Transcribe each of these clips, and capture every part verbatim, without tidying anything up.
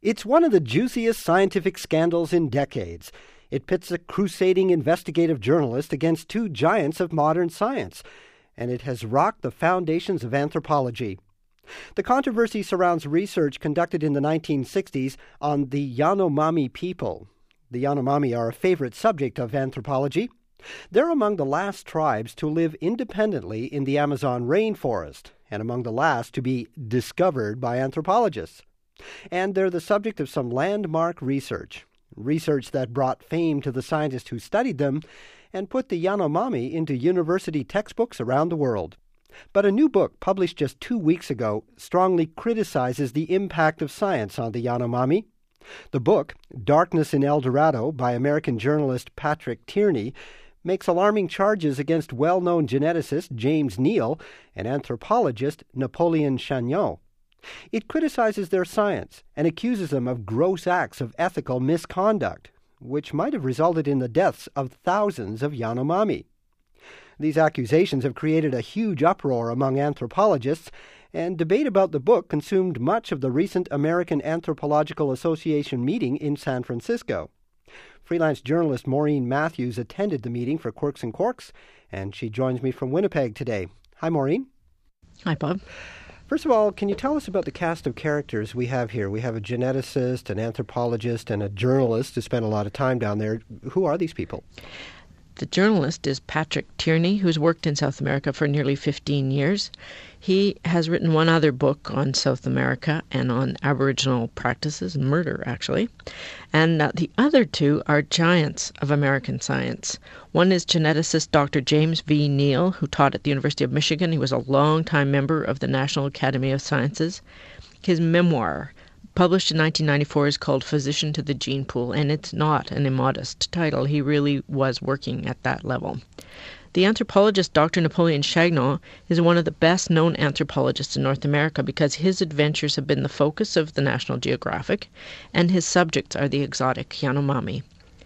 It's one of the juiciest scientific scandals in decades. It pits a crusading investigative journalist against two giants of modern science, and it has rocked the foundations of anthropology. The controversy surrounds research conducted in the nineteen sixties on the Yanomami people. The Yanomami are a favorite subject of anthropology. They're among the last tribes to live independently in the Amazon rainforest, and among the last to be discovered by anthropologists. And they're the subject of some landmark research, research that brought fame to the scientists who studied them and put the Yanomami into university textbooks around the world. But a new book published just two weeks ago strongly criticizes the impact of science on the Yanomami. The book, Darkness in El Dorado, by American journalist Patrick Tierney, makes alarming charges against well-known geneticist James Neal and anthropologist Napoleon Chagnon. It criticizes their science and accuses them of gross acts of ethical misconduct, which might have resulted in the deaths of thousands of Yanomami. These accusations have created a huge uproar among anthropologists, and debate about the book consumed much of the recent American Anthropological Association meeting in San Francisco. Freelance journalist Maureen Matthews attended the meeting for Quirks and Quarks, and she joins me from Winnipeg today. Hi, Maureen. Hi, Bob. First of all, can you tell us about the cast of characters we have here? We have a geneticist, an anthropologist, and a journalist who spent a lot of time down there. Who are these people? The journalist is Patrick Tierney, who's worked in South America for nearly fifteen years. He has written one other book on South America and on Aboriginal practices, murder actually. And uh, the other two are giants of American science. One is geneticist Doctor James V. Neal, who taught at the University of Michigan. He was a long-time member of the National Academy of Sciences. His memoir, published in nineteen ninety-four, is called Physician to the Gene Pool, and it's not an immodest title. He really was working at that level. The anthropologist Doctor Napoleon Chagnon is one of the best-known anthropologists in North America because his adventures have been the focus of the National Geographic, and his subjects are the exotic Yanomami.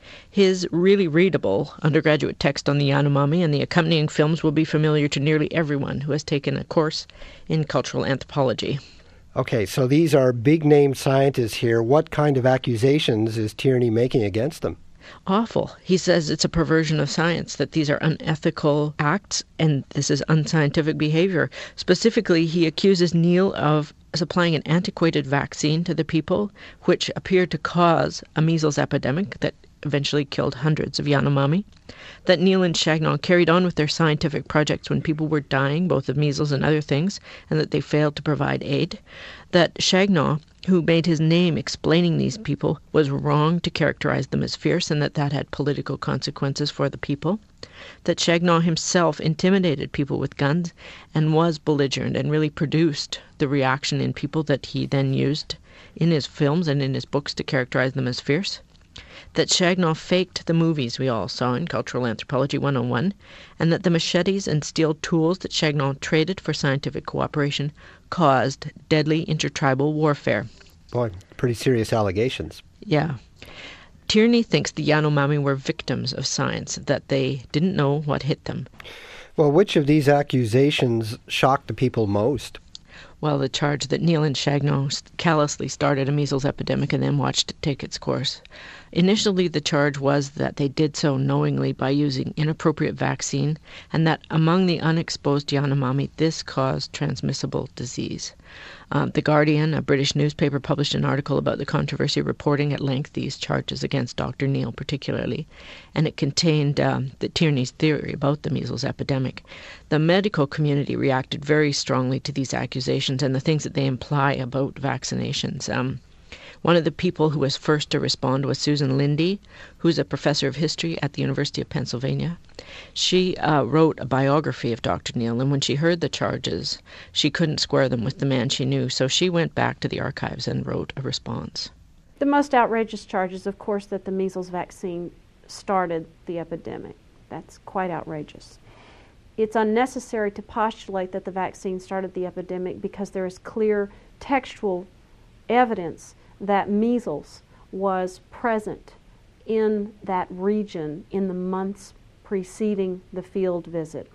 His really readable undergraduate text on the Yanomami and the accompanying films will be familiar to nearly everyone who has taken a course in cultural anthropology. Okay, so these are big-name scientists here. What kind of accusations is Tierney making against them? Awful. He says it's a perversion of science, that these are unethical acts and this is unscientific behavior. Specifically, he accuses Neal of supplying an antiquated vaccine to the people, which appeared to cause a measles epidemic that eventually killed hundreds of Yanomami. That Neal and Chagnon carried on with their scientific projects when people were dying, both of measles and other things, and that they failed to provide aid. That Chagnon, who made his name explaining these people, was wrong to characterize them as fierce, and that that had political consequences for the people. That Chagnon himself intimidated people with guns and was belligerent and really produced the reaction in people that he then used in his films and in his books to characterize them as fierce. That Chagnon faked the movies we all saw in Cultural Anthropology one oh one, and that the machetes and steel tools that Chagnon traded for scientific cooperation caused deadly intertribal warfare. Boy, pretty serious allegations. Yeah. Tierney thinks the Yanomami were victims of science, that they didn't know what hit them. Well, which of these accusations shocked the people most? Well, the charge that Neal and Chagnon callously started a measles epidemic and then watched it take its course. Initially, the charge was that they did so knowingly by using inappropriate vaccine, and that among the unexposed Yanomami, this caused transmissible disease. Um, the Guardian, a British newspaper, published an article about the controversy, reporting at length these charges against Doctor Neal particularly, and it contained um, the Tierney's theory about the measles epidemic. The medical community reacted very strongly to these accusations and the things that they imply about vaccinations. Um, One of the people who was first to respond was Susan Lindy, who's a professor of history at the University of Pennsylvania. She uh, wrote a biography of Doctor Neal, and when she heard the charges, she couldn't square them with the man she knew, so she went back to the archives and wrote a response. The most outrageous charge is, of course, that the measles vaccine started the epidemic. That's quite outrageous. It's unnecessary to postulate that the vaccine started the epidemic because there is clear textual evidence that measles was present in that region in the months preceding the field visit.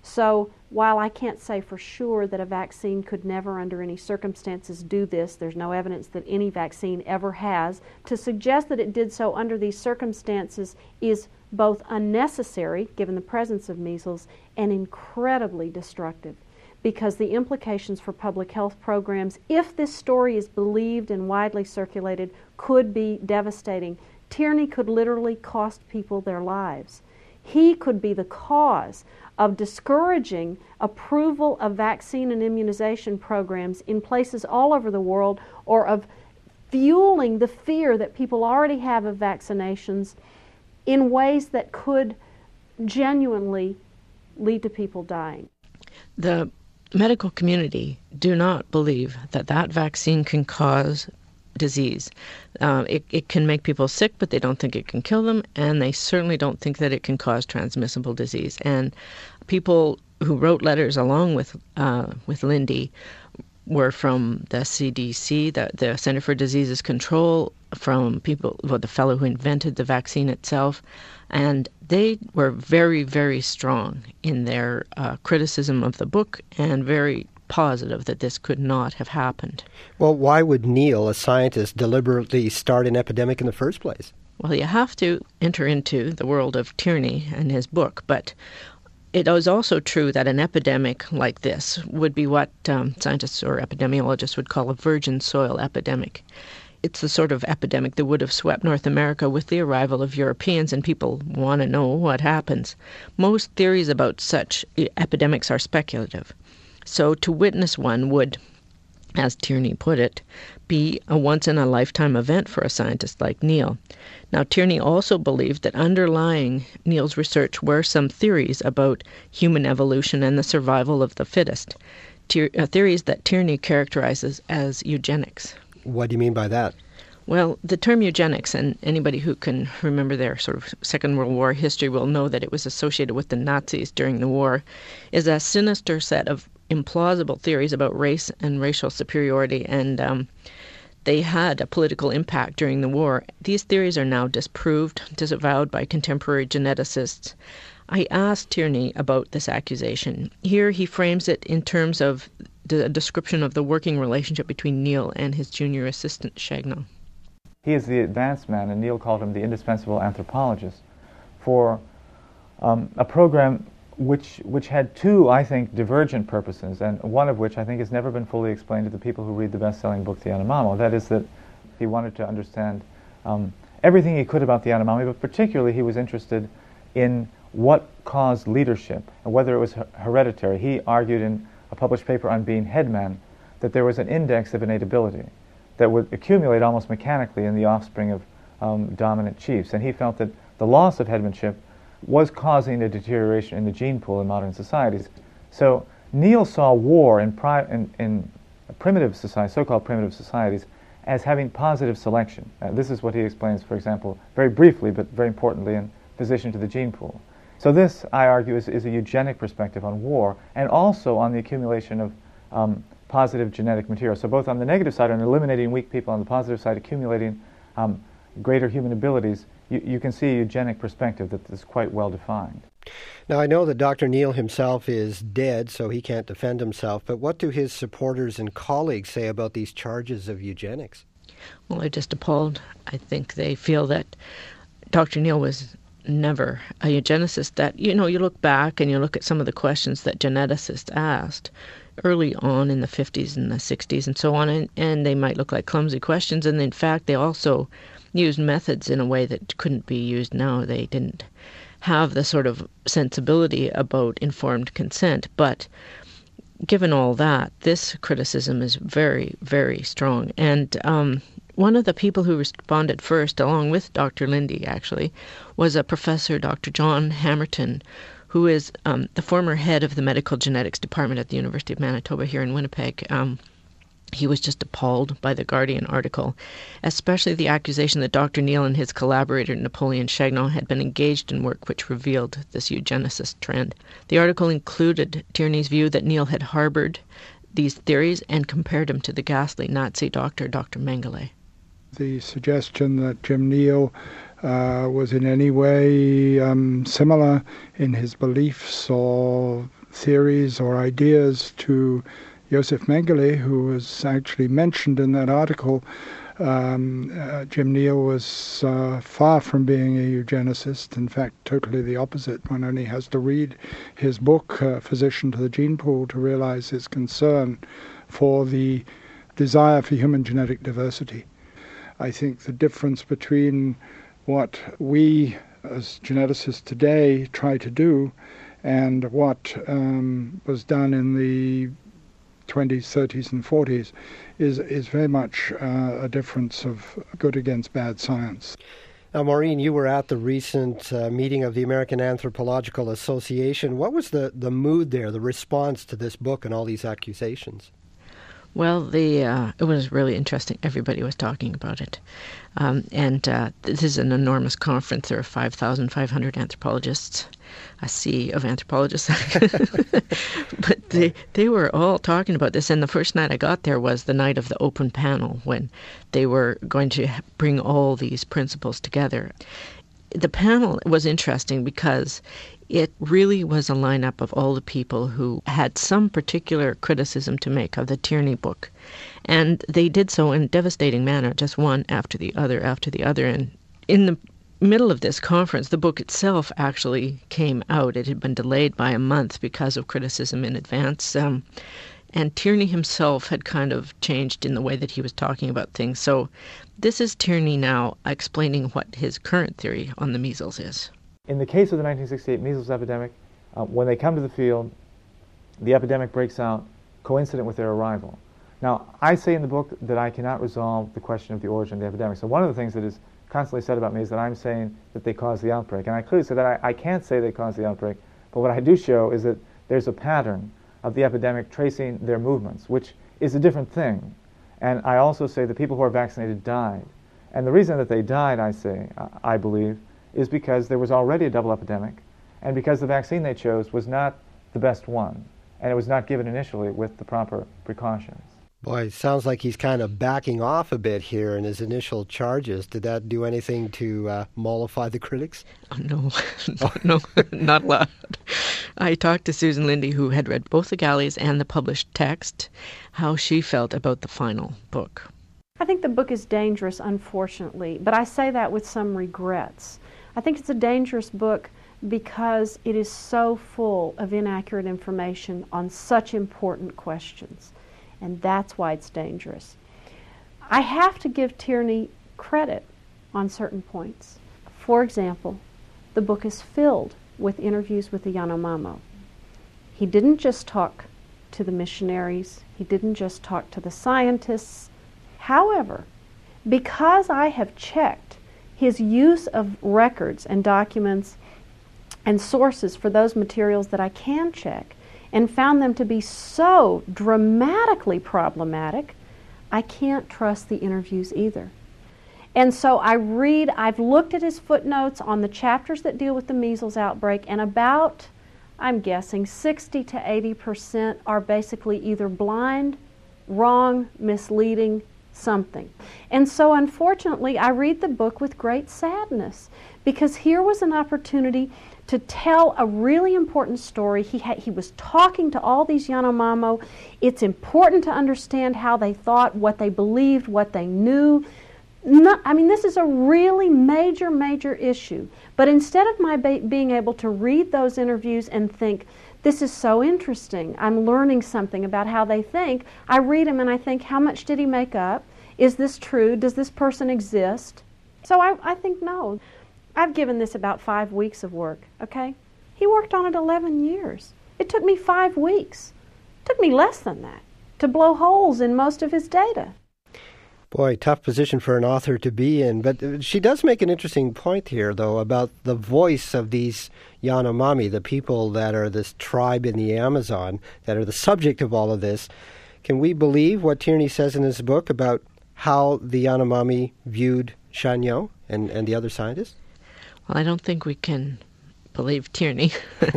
So while I can't say for sure that a vaccine could never under any circumstances do this, there's no evidence that any vaccine ever has, to suggest that it did so under these circumstances is both unnecessary, given the presence of measles, and incredibly destructive, because the implications for public health programs, if this story is believed and widely circulated, could be devastating. Tierney could literally cost people their lives. He could be the cause of discouraging approval of vaccine and immunization programs in places all over the world, or of fueling the fear that people already have of vaccinations in ways that could genuinely lead to people dying. The medical community do not believe that that vaccine can cause disease. Uh, it, it can make people sick, but they don't think it can kill them, and they certainly don't think that it can cause transmissible disease. And people who wrote letters along with uh, with Lindy were from the C D C, the, the Center for Diseases Control, from people, well, the fellow who invented the vaccine itself, and they were very, very strong in their uh, criticism of the book and very positive that this could not have happened. Well, why would Neil, a scientist, deliberately start an epidemic in the first place? Well, you have to enter into the world of Tierney and his book, but it is also true that an epidemic like this would be what um, scientists or epidemiologists would call a virgin soil epidemic. It's the sort of epidemic that would have swept North America with the arrival of Europeans, and people want to know what happens. Most theories about such epidemics are speculative. So to witness one would, as Tierney put it, be a once-in-a-lifetime event for a scientist like Neil. Now, Tierney also believed that underlying Neil's research were some theories about human evolution and the survival of the fittest, Tier- uh, theories that Tierney characterizes as eugenics. What do you mean by that? Well, the term eugenics, and anybody who can remember their sort of Second World War history will know that it was associated with the Nazis during the war, is a sinister set of implausible theories about race and racial superiority, and um, they had a political impact during the war. These theories are now disproved, disavowed by contemporary geneticists. I asked Tierney about this accusation. Here he frames it in terms of a description of the working relationship between Neil and his junior assistant, Chagnon. He is the advanced man, and Neil called him the indispensable anthropologist, for um, a program which which had two, I think, divergent purposes, and one of which I think has never been fully explained to the people who read the best-selling book, The Yanomamo. That is that he wanted to understand um, everything he could about the Yanomami, but particularly he was interested in what caused leadership, and whether it was her- hereditary. He argued in a published paper on being headman that there was an index of innate ability that would accumulate almost mechanically in the offspring of um, dominant chiefs, and he felt that the loss of headmanship was causing a deterioration in the gene pool in modern societies. So Neil saw war in, pri- in, in primitive societies, so-called primitive societies, as having positive selection. Uh, this is what he explains, for example, very briefly, but very importantly, in position to the gene pool. So this, I argue, is, is a eugenic perspective on war, and also on the accumulation of um, positive genetic material. So both on the negative side, on eliminating weak people, on the positive side, accumulating um, greater human abilities, you, you can see a eugenic perspective that is quite well defined. Now, I know that Doctor Neil himself is dead, so he can't defend himself, but what do his supporters and colleagues say about these charges of eugenics? Well, they're just appalled. I think they feel that Doctor Neil was never a eugenicist. That, you know, you look back and you look at some of the questions that geneticists asked early on in the fifties and the sixties and so on, and, and they might look like clumsy questions, and in fact they also used methods in a way that couldn't be used now. They didn't have the sort of sensibility about informed consent, but given all that, this criticism is very, very strong. And um, one of the people who responded first, along with Doctor Lindy actually, was a professor, Doctor John Hammerton, who is um, the former head of the medical genetics department at the University of Manitoba here in Winnipeg. Um, he was just appalled by the Guardian article, especially the accusation that Doctor Neil and his collaborator Napoleon Chagnon had been engaged in work which revealed this eugenicist trend. The article included Tierney's view that Neil had harbored these theories and compared him to the ghastly Nazi doctor, Doctor Mengele. The suggestion that Jim Neil uh, was in any way um, similar in his beliefs or theories or ideas to Josef Mengele, who was actually mentioned in that article. Um, uh, Jim Neal was uh, far from being a eugenicist, in fact, totally the opposite. One only has to read his book, uh, Physician to the Gene Pool, to realize his concern for the desire for human genetic diversity. I think the difference between what we as geneticists today try to do and what um, was done in the twenties, thirties, and forties is is very much uh, a difference of good against bad science. Now, Maureen, you were at the recent uh, meeting of the American Anthropological Association. What was the, the mood there, the response to this book and all these accusations? Well, the uh, it was really interesting. Everybody was talking about it. Um, and uh, this is an enormous conference. There are five thousand five hundred anthropologists, a sea of anthropologists. But they, they were all talking about this. And the first night I got there was the night of the open panel, when they were going to bring all these principles together. The panel was interesting because it really was a lineup of all the people who had some particular criticism to make of the Tierney book. And they did so in a devastating manner, just one after the other after the other. And in the middle of this conference, the book itself actually came out. It had been delayed by a month because of criticism in advance. Um, and Tierney himself had kind of changed in the way that he was talking about things. So this is Tierney now explaining what his current theory on the measles is. In the case of the nineteen sixty-eight measles epidemic, uh, when they come to the field, the epidemic breaks out coincident with their arrival. Now, I say in the book that I cannot resolve the question of the origin of the epidemic. So one of the things that is constantly said about me is that I'm saying that they caused the outbreak. And I clearly say that I, I can't say they caused the outbreak, but what I do show is that there's a pattern of the epidemic tracing their movements, which is a different thing. And I also say that people who are vaccinated died. And the reason that they died, I say, uh, I believe, is because there was already a double epidemic, and because the vaccine they chose was not the best one, and it was not given initially with the proper precautions. Boy, it sounds like he's kind of backing off a bit here in his initial charges. Did that do anything to uh, mollify the critics? Oh, no, no, no, not a lot. I talked to Susan Lindy, who had read both the galleys and the published text, how she felt about the final book. I think the book is dangerous, unfortunately, but I say that with some regrets. I think it's a dangerous book because it is so full of inaccurate information on such important questions, and that's why it's dangerous. I have to give Tierney credit on certain points. For example, the book is filled with interviews with the Yanomamo. He didn't just talk to the missionaries, he didn't just talk to the scientists. However, because I have checked his use of records and documents and sources for those materials that I can check, and found them to be so dramatically problematic, I can't trust the interviews either. And so I read, I've looked at his footnotes on the chapters that deal with the measles outbreak, and about, I'm guessing, sixty to eighty percent are basically either blind, wrong, misleading, something. And so unfortunately I read the book with great sadness, because here was an opportunity to tell a really important story. He had, he was talking to all these Yanomamo. It's important to understand how they thought, what they believed, what they knew. Not, I mean, this is a really major, major issue. But instead of my ba- being able to read those interviews and think, this is so interesting, I'm learning something about how they think, I read them and I think, how much did he make up? Is this true? Does this person exist? So I, I think no. I've given this about five weeks of work, okay? He worked on it eleven years. It took me five weeks. It took me less than that to blow holes in most of his data. Boy, tough position for an author to be in. But she does make an interesting point here, though, about the voice of these Yanomami, the people that are this tribe in the Amazon, that are the subject of all of this. Can we believe what Tierney says in his book about how the Yanomami viewed Chagnon and, and the other scientists? Well, I don't think we can believe Tierney.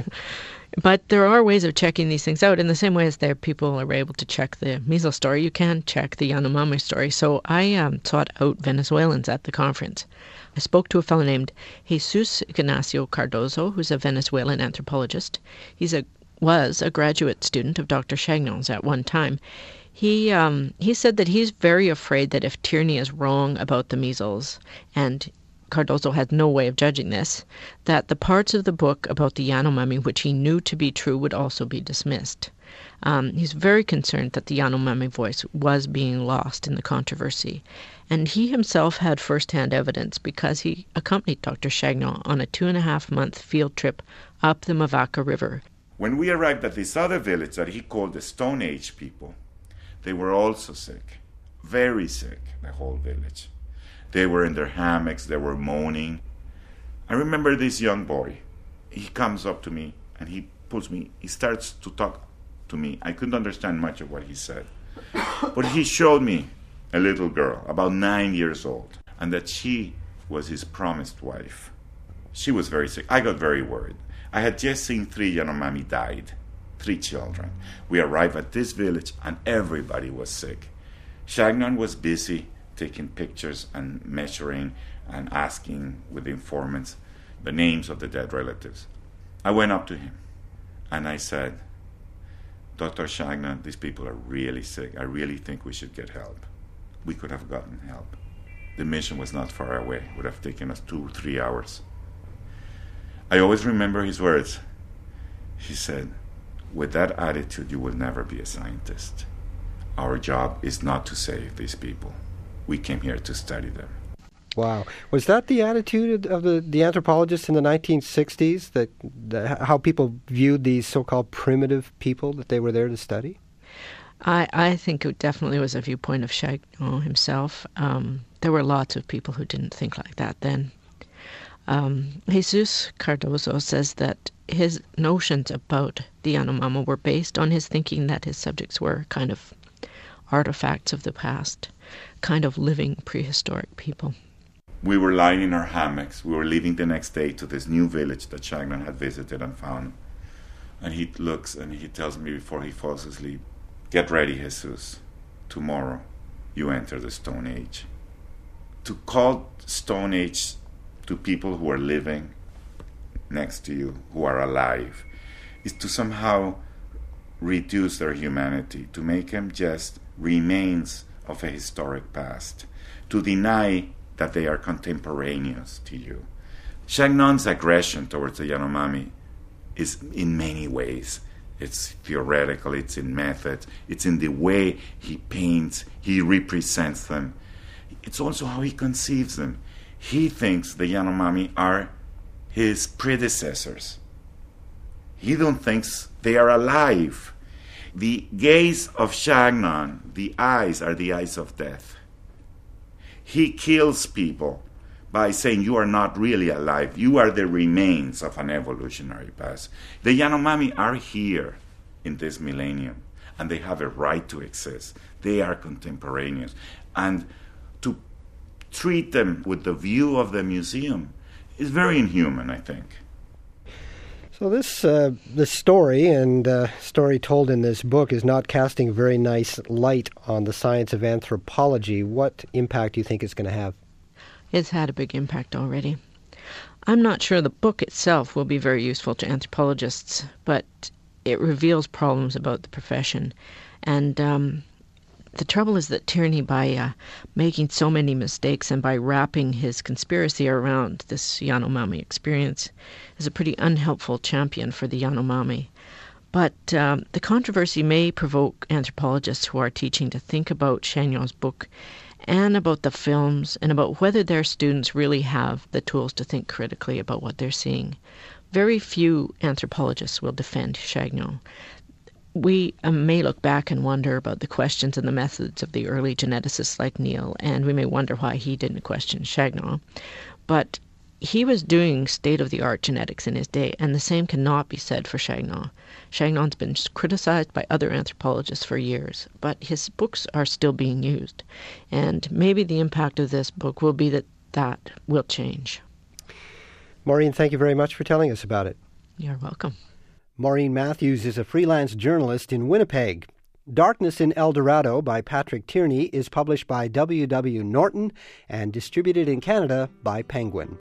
But there are ways of checking these things out. In the same way as there people are able to check the measles story, you can check the Yanomami story. So I um, sought out Venezuelans at the conference. I spoke to a fellow named Jesus Ignacio Cardozo, who's a Venezuelan anthropologist. He's a was a graduate student of Doctor Chagnon's at one time. He um, he said that he's very afraid that if Tierney is wrong about the measles, and Cardozo has no way of judging this, that the parts of the book about the Yanomami which he knew to be true would also be dismissed. Um, he's very concerned that the Yanomami voice was being lost in the controversy. And he himself had first-hand evidence because he accompanied Doctor Chagnon on a two-and-a-half-month field trip up the Mavaca River. When we arrived at this other village that he called the Stone Age people, they were also sick, very sick, the whole village. They were in their hammocks, they were moaning. I remember this young boy. He comes up to me and he pulls me, he starts to talk to me. I couldn't understand much of what he said. But he showed me a little girl, about nine years old, and that she was his promised wife. She was very sick. I got very worried. I had just seen three Yanomami died, three children. We arrived at this village and everybody was sick. Chagnon was busy taking pictures and measuring and asking with the informants the names of the dead relatives. I went up to him and I said, Doctor Chagnon, these people are really sick. I really think we should get help. We could have gotten help. The mission was not far away. It would have taken us two, three hours. I always remember his words. He said, with that attitude, you will never be a scientist. Our job is not to save these people. We came here to study them. Wow. Was that the attitude of the, the anthropologists in the nineteen sixties, that, that how people viewed these so-called primitive people that they were there to study? I, I think it definitely was a viewpoint of Chagnon himself. Um, there were lots of people who didn't think like that then. Um, Jesus Cardozo says that his notions about the Yanomami were based on his thinking that his subjects were kind of artifacts of the past, kind of living prehistoric people. We were lying in our hammocks. We were leaving the next day to this new village that Chagnon had visited and found. And he looks and he tells me before he falls asleep, get ready, Jesus. Tomorrow you enter the Stone Age. To call Stone Age to people who are living next to you, who are alive, is to somehow reduce their humanity, to make them just remains of a historic past, to deny that they are contemporaneous to you. Chagnon's aggression towards the Yanomami is in many ways. It's theoretical, it's in method, it's in the way he paints, he represents them. It's also how he conceives them. He thinks the Yanomami are his predecessors. He don't think they are alive. The gaze of Chagnon, the eyes are the eyes of death. He kills people by saying you are not really alive. You are the remains of an evolutionary past. The Yanomami are here in this millennium, and they have a right to exist. They are contemporaneous. And to treat them with the view of the museum is very inhuman, I think. So this uh, this story and uh, story told in this book is not casting a very nice light on the science of anthropology. What impact do you think it's going to have? It's had a big impact already. I'm not sure the book itself will be very useful to anthropologists, but it reveals problems about the profession. And um, the trouble is that Tierney, by uh, making so many mistakes and by wrapping his conspiracy around this Yanomami experience, is a pretty unhelpful champion for the Yanomami. But um, the controversy may provoke anthropologists who are teaching to think about Chagnon's book and about the films and about whether their students really have the tools to think critically about what they're seeing. Very few anthropologists will defend Chagnon. We uh, may look back and wonder about the questions and the methods of the early geneticists like Neil, and we may wonder why he didn't question Chagnon. But he was doing state-of-the-art genetics in his day, and the same cannot be said for Chagnon. Chagnon's been criticized by other anthropologists for years, but his books are still being used. And maybe the impact of this book will be that that will change. Maureen, thank you very much for telling us about it. You're welcome. Maureen Matthews is a freelance journalist in Winnipeg. Darkness in El Dorado by Patrick Tierney is published by W W. Norton and distributed in Canada by Penguin.